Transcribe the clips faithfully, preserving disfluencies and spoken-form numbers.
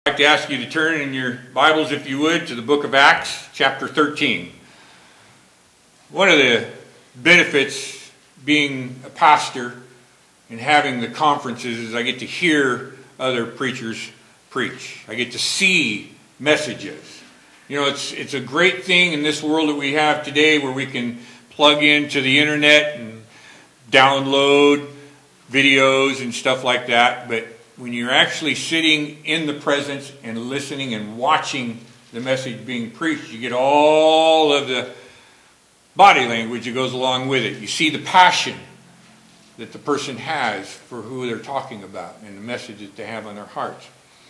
I'd like to ask you to turn in your Bibles, if you would, to the book of Acts, chapter thirteen. One of the benefits being a pastor and having the conferences is I get to hear other preachers preach. I get to see messages. You know, it's it's a great thing in this world that we have today where we can plug into the internet and download videos and stuff like that, but when you're actually sitting in the presence and listening and watching the message being preached, you get all of the body language that goes along with it. You see the passion that the person has for who they're talking about and the message that they have on their hearts.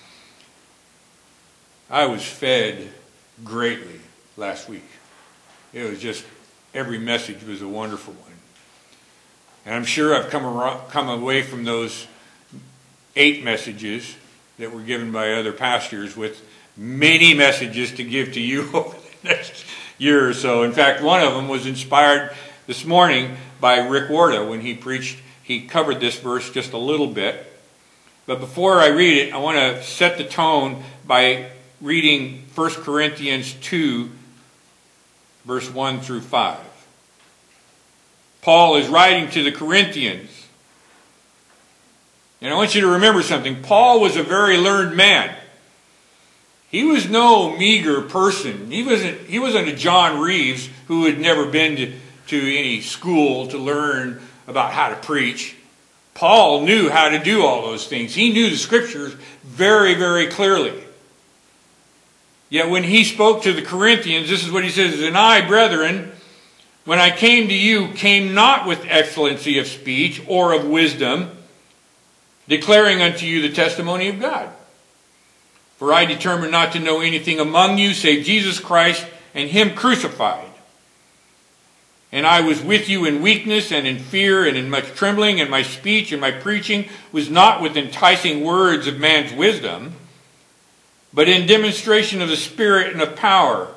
I was fed greatly last week. It was just, every message was a wonderful one. And I'm sure I've come, around, come away from those eight messages that were given by other pastors with many messages to give to you over the next year or so. In fact, one of them was inspired this morning by Rick Warda when he preached. He covered this verse just a little bit. But before I read it, I want to set the tone by reading First Corinthians two, verse one through five. Paul is writing to the Corinthians. And I want you to remember something. Paul was a very learned man. He was no meager person. He wasn't, he wasn't a John Reeves who had never been to, to any school to learn about how to preach. Paul knew how to do all those things. He knew the scriptures very, very clearly. Yet when he spoke to the Corinthians, this is what he says, "And I, brethren, when I came to you, came not with excellency of speech or of wisdom, declaring unto you the testimony of God. For I determined not to know anything among you save Jesus Christ and Him crucified. And I was with you in weakness and in fear and in much trembling, and my speech and my preaching was not with enticing words of man's wisdom, but in demonstration of the Spirit and of power,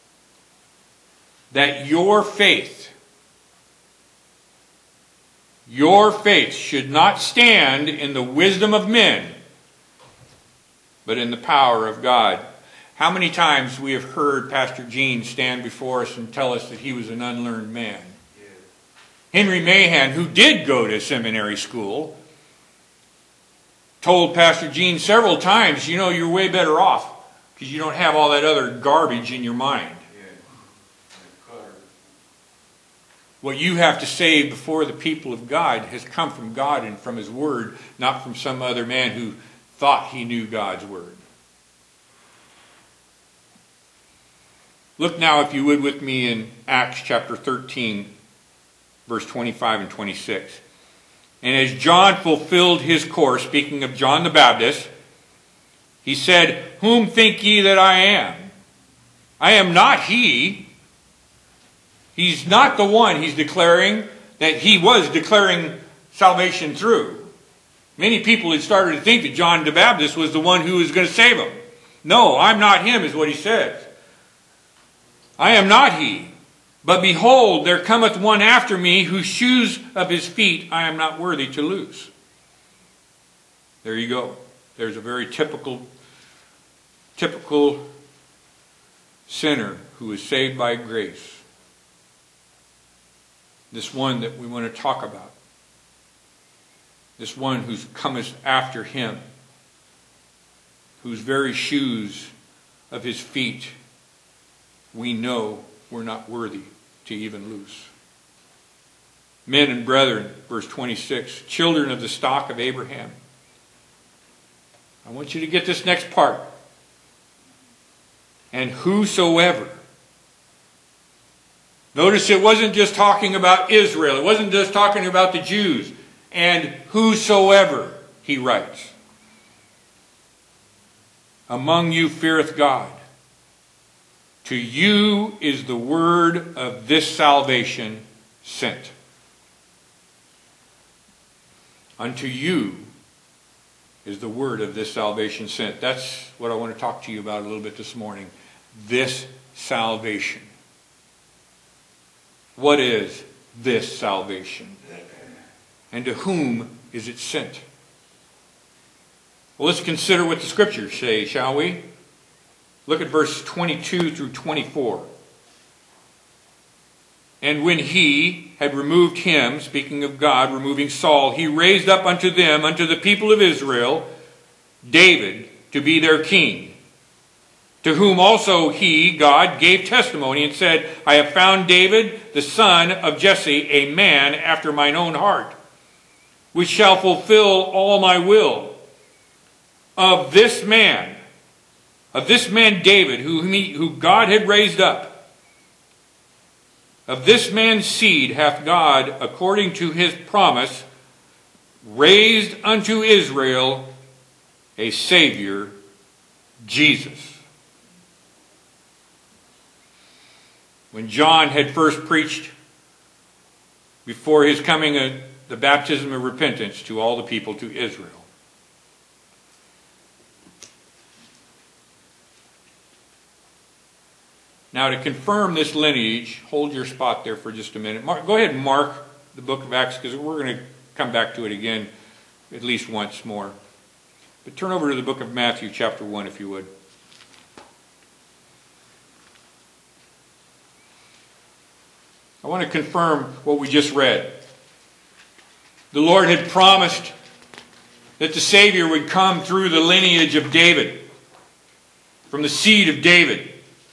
that your faith, your faith should not stand in the wisdom of men, but in the power of God." How many times we have heard Pastor Gene stand before us and tell us that he was an unlearned man? Yeah. Henry Mahan, who did go to seminary school, told Pastor Gene several times, you know, you're way better off because you don't have all that other garbage in your mind. What you have to say before the people of God has come from God and from His Word, not from some other man who thought he knew God's Word. Look now, if you would, with me in Acts chapter thirteen, verse twenty-five and twenty-six. "And as John fulfilled his course," speaking of John the Baptist, he said, "Whom think ye that I am? I am not he." He's not the one he's declaring that he was declaring salvation through. Many people had started to think that John the Baptist was the one who was going to save them. "No, I'm not him," is what he says. "I am not he. But behold, there cometh one after me, whose shoes of his feet I am not worthy to loose." There you go. There's a very typical, typical sinner who is saved by grace. This one that we want to talk about. This one who's cometh after him. Whose very shoes of his feet we know we're not worthy to even loose. "Men and brethren," verse twenty-six, "children of the stock of Abraham." I want you to get this next part. "And whosoever." Notice it wasn't just talking about Israel. It wasn't just talking about the Jews. "And whosoever," he writes, "among you feareth God, to you is the word of this salvation sent." Unto you is the word of this salvation sent. That's what I want to talk to you about a little bit this morning. This salvation. What is this salvation? And to whom is it sent? Well, let's consider what the Scriptures say, shall we? Look at verse twenty-two through twenty-four. And when he had removed him, speaking of God, removing Saul, he raised up unto them, unto the people of Israel, David, to be their king, to whom also he, God, gave testimony and said, I have found David, the son of Jesse, a man after mine own heart, which shall fulfill all my will. Of this man, of this man David, whom, he, who God had raised up, of this man's seed hath God, according to his promise, raised unto Israel a Savior, Jesus. When John had first preached before his coming a, the baptism of repentance to all the people, to Israel, now, to confirm this lineage, hold your spot there for just a minute. Mark, go ahead and mark the book of Acts, because we're going to come back to it again at least once more. But turn over to the book of Matthew, chapter one, if you would. I want to confirm what we just read. The Lord had promised that the Savior would come through the lineage of David, from the seed of David.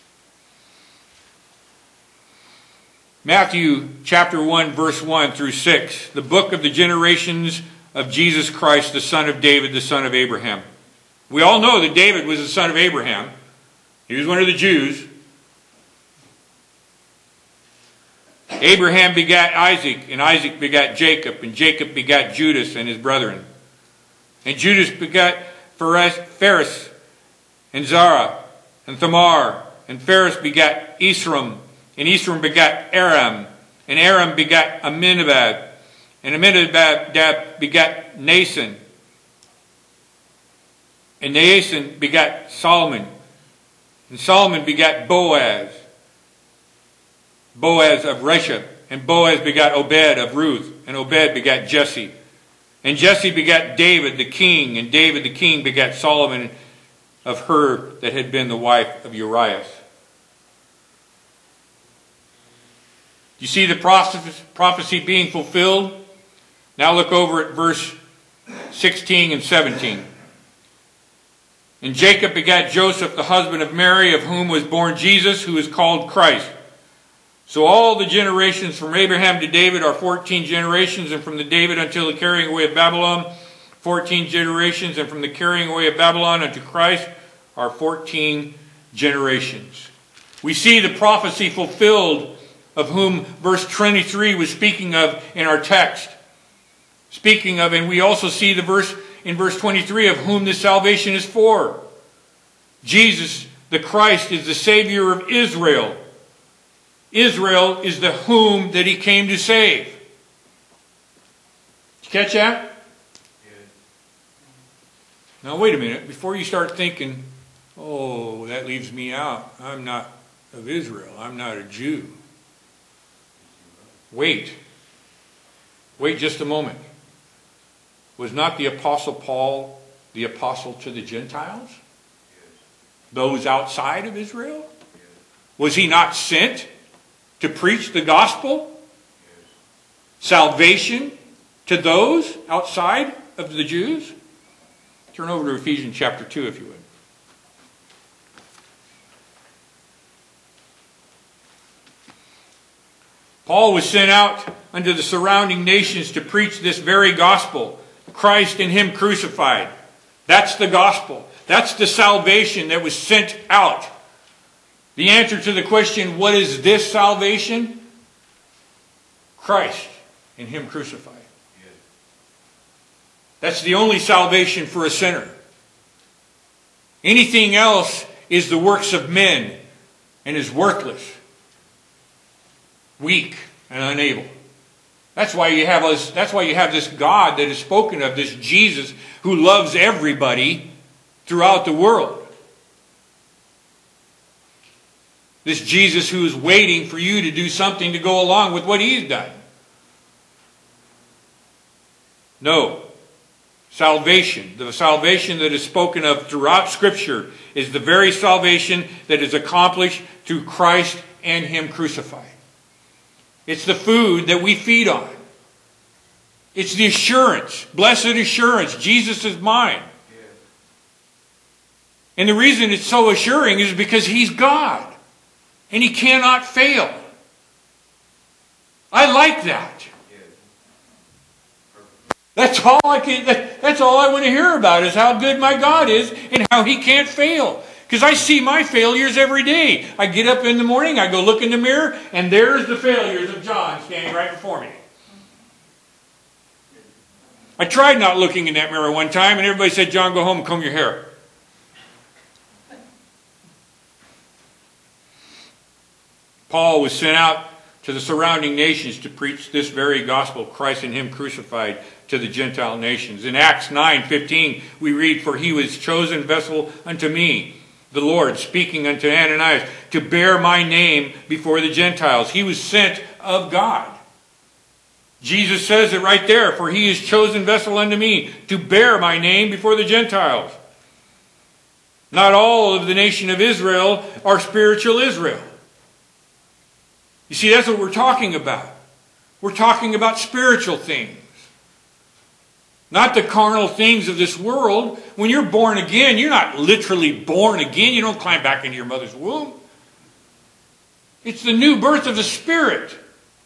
Matthew chapter one, verse one through six, the book of the generations of Jesus Christ, the son of David, the son of Abraham. We all know that David was the son of Abraham. He was one of the Jews. Abraham begat Isaac, and Isaac begat Jacob, and Jacob begat Judas and his brethren. And Judas begat Phares, and Zara, and Thamar, and Phares begat Esrom, and Esrom begat Aram, and Aram begat Aminadab, and Aminadab begat Nason, and Nason begat Solomon, and Solomon begat Boaz, Boaz of Reshab, and Boaz begat Obed of Ruth, and Obed begat Jesse, and Jesse begat David the king, and David the king begat Solomon of her that had been the wife of Uriah. You see the prophecy being fulfilled? Now look over at verse sixteen and seventeen. And Jacob begat Joseph, the husband of Mary, of whom was born Jesus, who is called Christ. So all the generations from Abraham to David are fourteen generations, and from the David until the carrying away of Babylon, fourteen generations, and from the carrying away of Babylon unto Christ are fourteen generations. We see the prophecy fulfilled of whom verse twenty-three was speaking of in our text. Speaking of, and we also see the verse in verse twenty-three of whom this salvation is for. Jesus, the Christ, is the Savior of Israel. Israel is the whom that he came to save. Did you catch that? Yeah. Now wait a minute. Before you start thinking, oh, that leaves me out. I'm not of Israel. I'm not a Jew. Wait. Wait just a moment. Was not the Apostle Paul the apostle to the Gentiles? Yes. Those outside of Israel? Yes. Was he not sent to preach the gospel? Yes. Salvation to those outside of the Jews? Turn over to Ephesians chapter two, if you would. Paul was sent out unto the surrounding nations to preach this very gospel. Christ and him crucified. That's the gospel. That's the salvation that was sent out. The answer to the question, what is this salvation? Christ and him crucified. That's the only salvation for a sinner. Anything else is the works of men and is worthless, weak, and unable. That's why you have us, that's why you have this God that is spoken of, this Jesus who loves everybody throughout the world. This Jesus who is waiting for you to do something to go along with what he's done. No. Salvation, the salvation that is spoken of throughout Scripture, is the very salvation that is accomplished through Christ and Him crucified. It's the food that we feed on. It's the assurance, blessed assurance, Jesus is mine. And the reason it's so assuring is because He's God. And He cannot fail. I like that. That's all I can, that, that's all I want to hear about is how good my God is and how He can't fail. Because I see my failures every day. I get up in the morning, I go look in the mirror, and there's the failures of John standing right before me. I tried not looking in that mirror one time, and everybody said, John, go home and comb your hair. Paul was sent out to the surrounding nations to preach this very gospel, Christ and Him crucified, to the Gentile nations. In Acts nine fifteen, we read, for He was chosen vessel unto me, the Lord, speaking unto Ananias, to bear my name before the Gentiles. He was sent of God. Jesus says it right there, for He is chosen vessel unto me, to bear my name before the Gentiles. Not all of the nation of Israel are spiritual Israel. You see, that's what we're talking about. We're talking about spiritual things. Not the carnal things of this world. When you're born again, you're not literally born again. You don't climb back into your mother's womb. It's the new birth of the Spirit.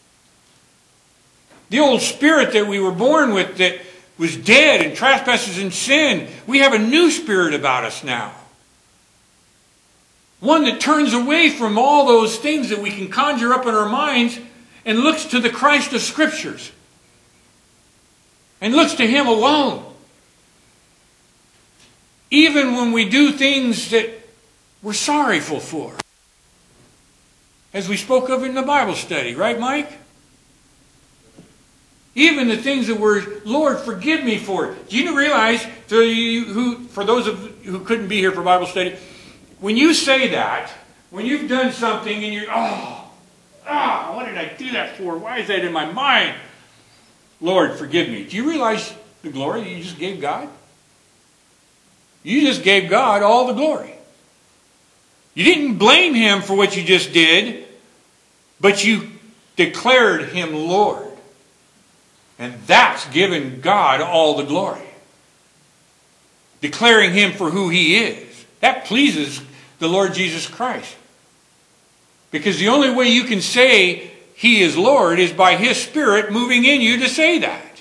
The old spirit that we were born with that was dead in trespasses and sin, we have a new spirit about us now. One that turns away from all those things that we can conjure up in our minds and looks to the Christ of Scriptures. And looks to Him alone. Even when we do things that we're sorrowful for. As we spoke of in the Bible study, right, Mike? Even the things that we're, Lord, forgive me for. Do you realize, for, you who, for those of you who couldn't be here for Bible study, when you say that, when you've done something and you're, oh, ah, oh, what did I do that for? Why is that in my mind? Lord, forgive me. Do you realize the glory you just gave God? You just gave God all the glory. You didn't blame Him for what you just did, but you declared Him Lord. And that's giving God all the glory. Declaring Him for who He is. That pleases the Lord Jesus Christ. Because the only way you can say He is Lord is by His Spirit moving in you to say that.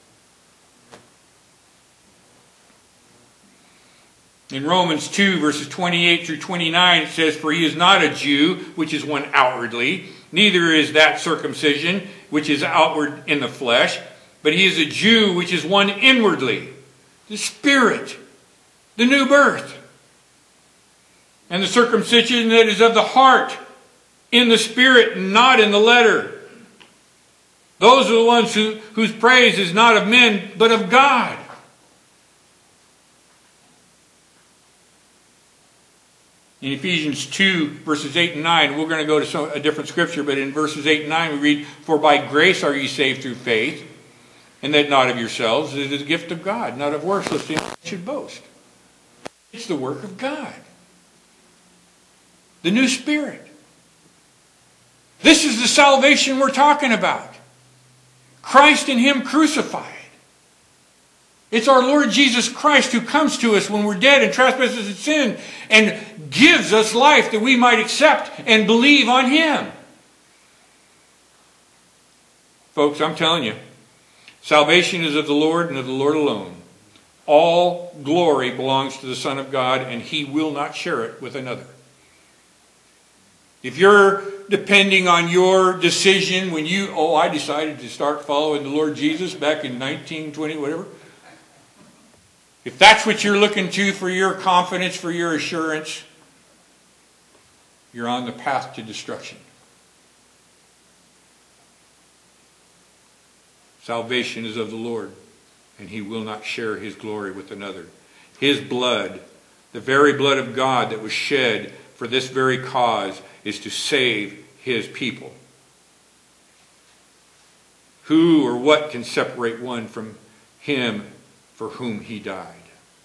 In Romans two, verses twenty-eight through twenty-nine, it says, for He is not a Jew, which is one outwardly, neither is that circumcision, which is outward in the flesh, but He is a Jew, which is one inwardly, the Spirit, the new birth. And the circumcision that is of the heart, in the Spirit, not in the letter. Those are the ones who, whose praise is not of men, but of God. In Ephesians two, verses eight and nine, we're going to go to some, a different scripture, but in verses eight and nine we read, for by grace are ye saved through faith, and that not of yourselves, it is a gift of God, not of works, lest anyone should boast. It's the work of God. The new Spirit. This is the salvation we're talking about. Christ and Him crucified. It's our Lord Jesus Christ who comes to us when we're dead in trespasses and sin and gives us life that we might accept and believe on Him. Folks, I'm telling you, salvation is of the Lord and of the Lord alone. All glory belongs to the Son of God, and He will not share it with another. If you're depending on your decision when you, oh, I decided to start following the Lord Jesus back in nineteen twenty, whatever. If that's what you're looking to for your confidence, for your assurance, you're on the path to destruction. Salvation is of the Lord, and He will not share His glory with another. His blood, the very blood of God that was shed for this very cause, is to save His people. Who or what can separate one from Him for whom he died.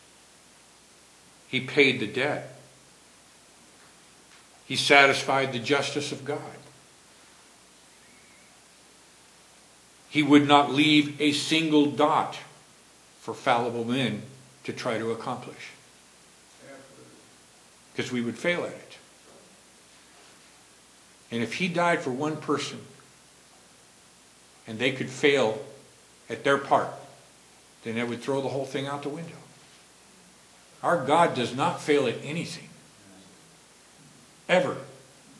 He paid the debt. He satisfied the justice of God. He would not leave a single dot for fallible men to try to accomplish. Because we would fail at it. And if he died for one person, and they could fail at their part, then that would throw the whole thing out the window. Our God does not fail at anything. Ever.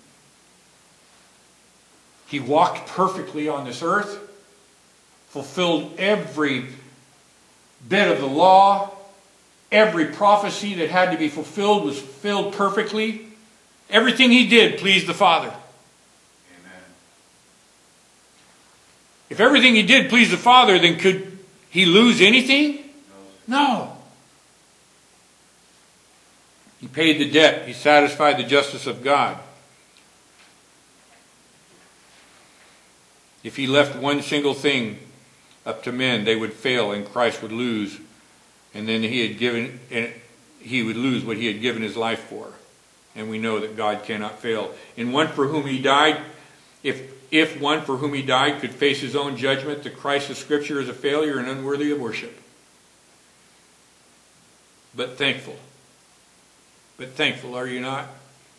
He walked perfectly on this earth, fulfilled every bit of the law, every prophecy that had to be fulfilled was fulfilled perfectly. Everything he did pleased the Father. Amen. If everything he did pleased the Father, then could he lose anything? No. No. He paid the debt. He satisfied the justice of God. If he left one single thing up to men, they would fail and Christ would lose. And then he had given, and he would lose what he had given his life for. And we know that God cannot fail. And one for whom he died, if if one for whom he died could face his own judgment, the Christ of Scripture is a failure and unworthy of worship. But thankful. But thankful, are you not?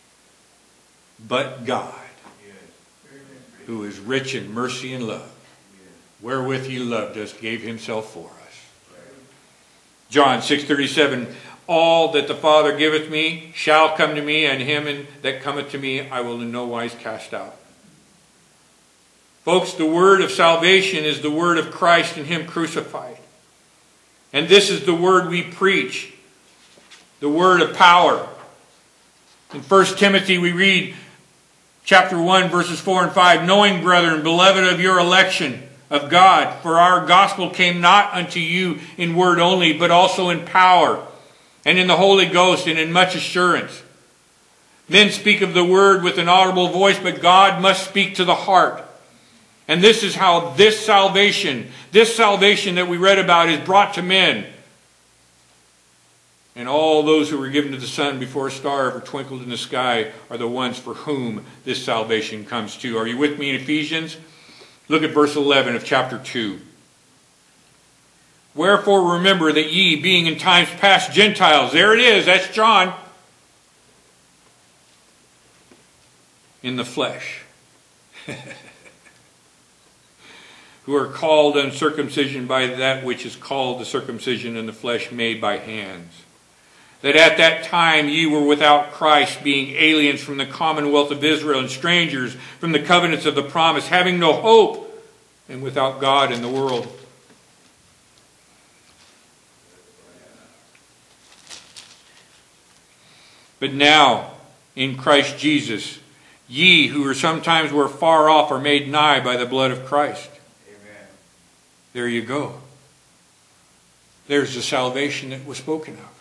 But God, who is rich in mercy and love, wherewith he loved us, gave himself for us. John six thirty-seven, all that the Father giveth me shall come to me, and him that cometh to me I will in no wise cast out. Folks, the word of salvation is the word of Christ and him crucified. And this is the word we preach. The word of power. In First Timothy we read chapter one verses four and five, knowing, brethren, beloved of your election of God, for our gospel came not unto you in word only, but also in power, and in the Holy Ghost, and in much assurance. Men speak of the word with an audible voice, but God must speak to the heart. And this is how this salvation, this salvation that we read about, is brought to men. And all those who were given to the Son before a star ever twinkled in the sky are the ones for whom this salvation comes to. Are you with me in Ephesians? Look at verse eleven of chapter two. Wherefore remember that ye, being in times past Gentiles, there it is, that's John, in the flesh, who are called uncircumcision by that which is called the circumcision in the flesh made by hands. That at that time ye were without Christ, being aliens from the commonwealth of Israel, and strangers from the covenants of the promise, having no hope, and without God in the world. But now, in Christ Jesus, ye who were sometimes were far off are made nigh by the blood of Christ. Amen. There you go. There's the salvation that was spoken of.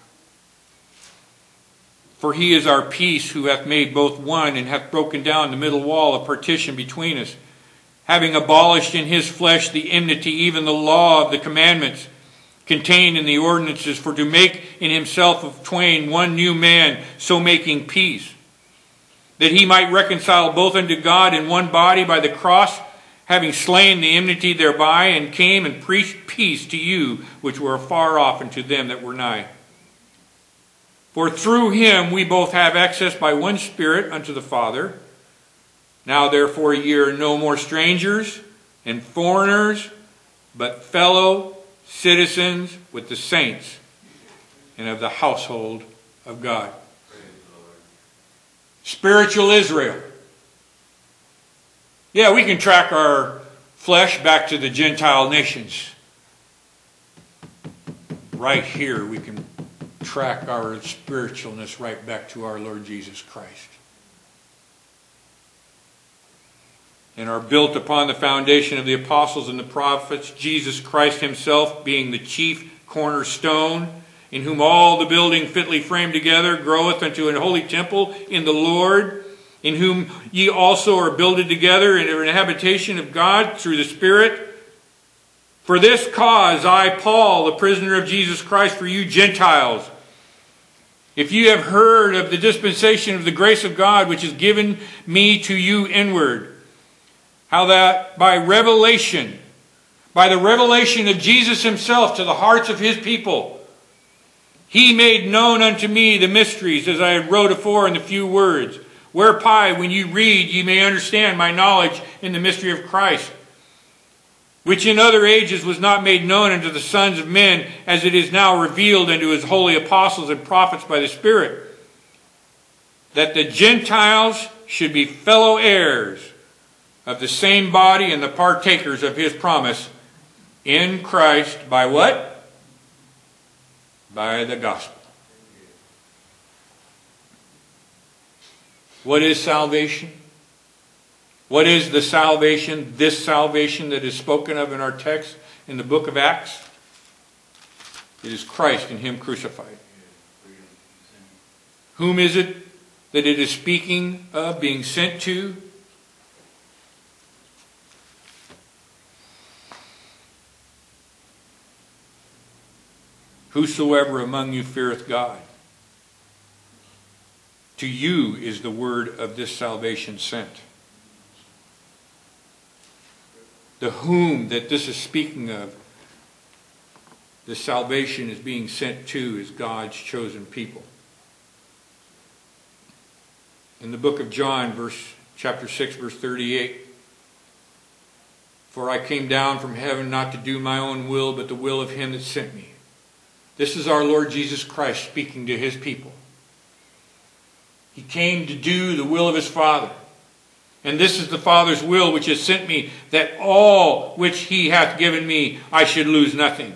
For he is our peace, who hath made both one, and hath broken down the middle wall of partition between us, having abolished in his flesh the enmity, even the law of the commandments contained in the ordinances, for to make in himself of twain one new man, so making peace, that he might reconcile both unto God in one body by the cross, having slain the enmity thereby, and came and preached peace to you which were afar off, and to them that were nigh. For through him we both have access by one Spirit unto the Father. Now therefore ye are no more strangers and foreigners, but fellow citizens with the saints and of the household of God. Spiritual Israel. Yeah, we can track our flesh back to the Gentile nations. Right here we can track our spiritualness right back to our Lord Jesus Christ. And are built upon the foundation of the apostles and the prophets, Jesus Christ himself being the chief cornerstone, in whom all the building fitly framed together groweth unto an holy temple in the Lord, in whom ye also are builded together in an habitation of God through the Spirit. For this cause I, Paul, the prisoner of Jesus Christ, for you Gentiles, if you have heard of the dispensation of the grace of God, which is given me to you inward, how that by revelation, by the revelation of Jesus himself to the hearts of his people, he made known unto me the mysteries, as I wrote afore in the few words, whereby when you read ye may understand my knowledge in the mystery of Christ, which in other ages was not made known unto the sons of men, as it is now revealed unto his holy apostles and prophets by the Spirit, that the Gentiles should be fellow heirs of the same body and the partakers of his promise in Christ by what? By the gospel. What is salvation? What is the salvation, this salvation that is spoken of in our text in the book of Acts? It is Christ and him crucified. Whom is it that it is speaking of being sent to? Whosoever among you feareth God, to you is the word of this salvation sent. The whom that this is speaking of, the salvation is being sent to, is God's chosen people. In the book of John, verse chapter six, verse thirty-eight, for I came down from heaven not to do my own will, but the will of him that sent me. This is our Lord Jesus Christ speaking to his people. He came to do the will of his Father. And this is the Father's will which has sent me, that all which he hath given me I should lose nothing,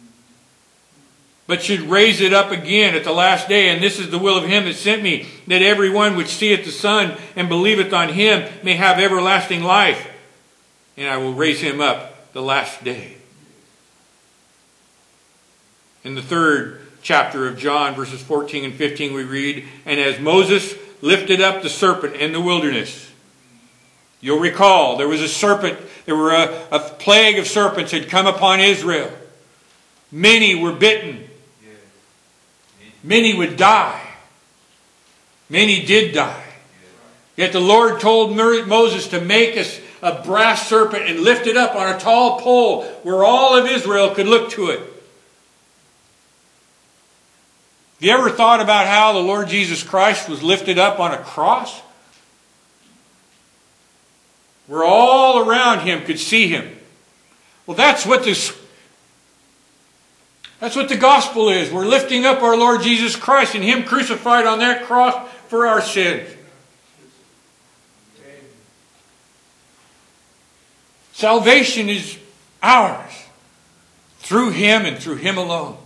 but should raise it up again at the last day. And this is the will of him that sent me, that every one which seeth the Son and believeth on him may have everlasting life, and I will raise him up the last day. In the third chapter of John, verses fourteen and fifteen, we read, and as Moses lifted up the serpent in the wilderness. You'll recall there was a serpent, there were a, a plague of serpents had come upon Israel. Many were bitten. Many would die. Many did die. Yet the Lord told Moses to make us a brass serpent and lift it up on a tall pole where all of Israel could look to it. Have you ever thought about how the Lord Jesus Christ was lifted up on a cross? Where all around him could see him. Well, that's what this, that's what the gospel is. We're lifting up our Lord Jesus Christ and him crucified on that cross for our sins. Salvation is ours through him and through him alone.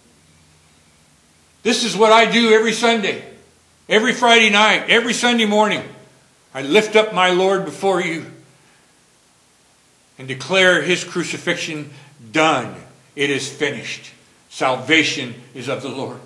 This is what I do every Sunday, every Friday night, every Sunday morning. I lift up my Lord before you and declare his crucifixion done. It is finished. Salvation is of the Lord.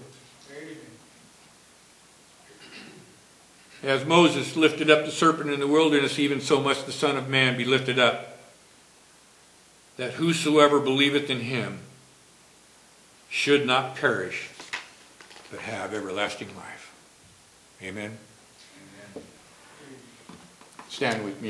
As Moses lifted up the serpent in the wilderness, even so must the Son of Man be lifted up, that whosoever believeth in him should not perish, but have everlasting life. Amen. Stand with me.